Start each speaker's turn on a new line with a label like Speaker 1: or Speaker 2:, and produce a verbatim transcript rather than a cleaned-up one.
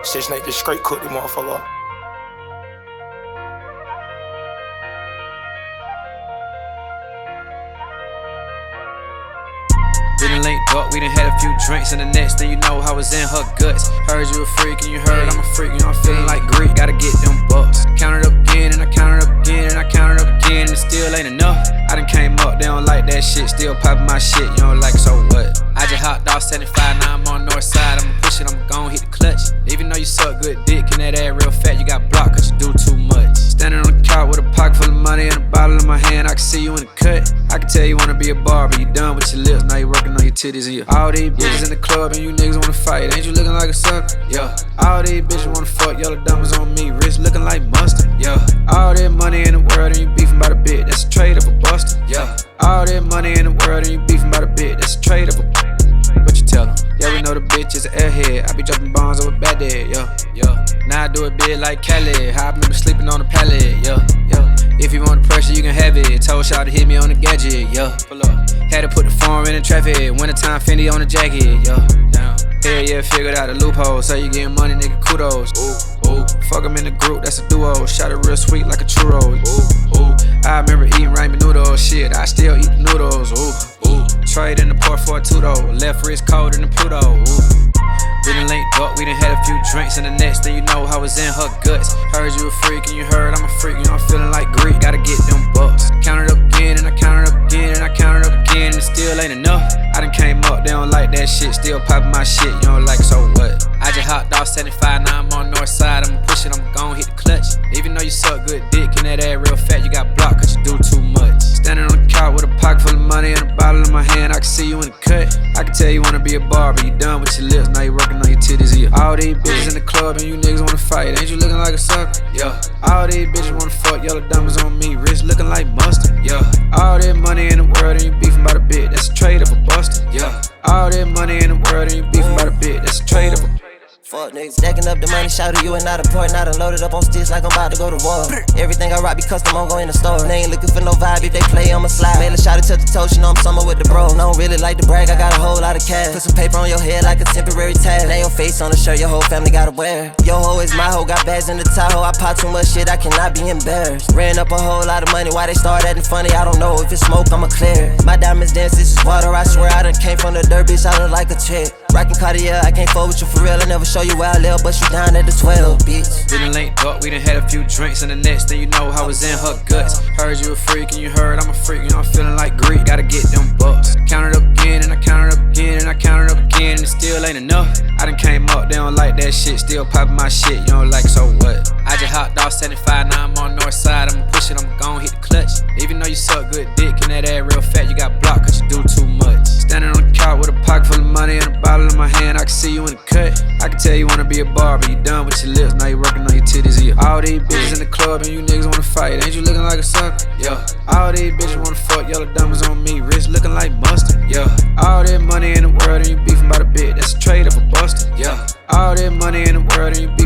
Speaker 1: Six Nate just straight cooked the motherfucker.
Speaker 2: We done linked up, we done had a few drinks, and the next thing you know, I was in her guts. Heard you a freak, and you heard I'm a freak, you know I'm feeling like Greek. Gotta get them bucks. Count it up again, and I count it up again, and I count it up again, and it still ain't enough. I done came up, they don't like that shit, still poppin' my shit, you don't like it, so what? I just hopped off seventy-five, now I'm on north side, I'ma push it, I'ma gon' hit the clutch. Even though you suck good dick, and that ass real fat, you got blocked cause you do too much. Standing on the couch with a pocket full of money and a bottle in my hand, I can see you in the cut. I can tell you wanna be a barber, you done with your lips, now you working on your titties and your all these bitches in the club and you niggas wanna fight. Ain't you looking like a sucker? Yeah. All these bitches wanna fuck, yellow diamonds on me, wrist looking like mustard. Yeah. All that money in the world and you beefing by the bit, that's a trade of a buster. Yeah. All that money in the world and you beefing by the bit, that's a trade of a. What you tell them? Yeah, we know the bitch is an airhead. I be dropping bombs over Baghdad, yeah, yeah. Now I do it big like Cali. How I remember sleeping on the pallet, yeah, yeah. If you want the pressure, you can have it. Told y'all to hit me on the gadget, yeah. Pull up. Had to put the phone in the traffic. Wintertime Fendi on the jacket, yeah. Down. Hell yeah, figured out the loophole. So you getting money, nigga, kudos. Ooh, ooh. Fuck 'em in the group, that's a duo. Shot it real sweet like a churro. Ooh, ooh. I remember eating ramen noodles. Shit, I still eat the noodles. Ooh, ooh. Trade in the port for a two-door. Left wrist cold in the Pluto. Ooh. We done linked up, we done had a few drinks, and the next thing you know, I was in her guts. Heard you a freak, and you heard I'm a freak, you know I'm feeling like Greek. Gotta get them bucks. Count it up again, and I count it up again, and I count it up again, and it still ain't enough. I done came up, they don't like that shit, still poppin' my shit, you don't like it, so what? I just hopped off seventy-five, now I'm on north side, I'ma push it, I'ma gon' hit the clutch. Even though you suck good dick, and that ass real fat, you got blocked cause you do too much. Standing on the couch with a pocket full of money and a bottle in my hand, I can see you in the cut. I can tell you wanna be a barber, you done with your lips, now you working on your titties, yeah. All these bitches in the club and you niggas wanna fight, ain't you looking like a sucker? Yeah. All these bitches wanna fuck, yellow diamonds on me, wrist looking like mustard. Yeah. All that money in the world and you beefing by the bit, that's a trade of a buster. Yeah. All that money in the world and you beefing by the bit, that's a trade of a.
Speaker 3: Fuck niggas, stacking up the money, shout to you and not important. I done loaded up on sticks like I'm about to go to war. Everything I rock be custom, I'm going in the store. They ain't looking for no vibe, if they play, I'ma slide. Made a shot it to the toe, she know I'm summer with the bro. Don't really like to brag, I got a whole lot of cash. Put some paper on your head like a temporary tag. Lay your face on the shirt, your whole family gotta wear. Yo ho is my hoe, got bags in the Tahoe. I pop too much shit, I cannot be embarrassed. Ran up a whole lot of money, why they start acting funny, I don't know. If it's smoke, I'ma clear. My diamonds dance, this is water, I swear I done came from the dirt, bitch, I look like a chick. Rockin' Cartier, I can't fuck with you for real, I never show you where I live, but you down at the twelve, bitch.
Speaker 2: We done linked up, we done had a few drinks, and the next thing you know, I was in her guts. Heard you a freak, and you heard I'm a freak, you know I'm feeling like Greek. Gotta get them bucks. Count it up again, and I count it up again, and I count it up again, and it still ain't enough. I done came up, they don't like that shit, still poppin' my shit, you don't like it, so what? I just hopped off seventy-five, now I'm on north side, I'ma push it, I'ma gon' hit the clutch. Even though you suck good dick, and that ass real fat, you got blocked cause you do too much. Standing on the couch with a pocket full of money and a bottle in my hand, I can see you in the cut. I can tell you wanna be a barber, you done with your lips, now you working on your titties, yeah. All these bitches in the club and you niggas wanna fight, ain't you looking like a sucker? Yeah. All these bitches wanna fuck, yellow diamonds on me, wrist looking like mustard. Yeah. All that money in the world and you beefing by the bit, that's a trade of a buster. Yeah. All that money in the world and you beefing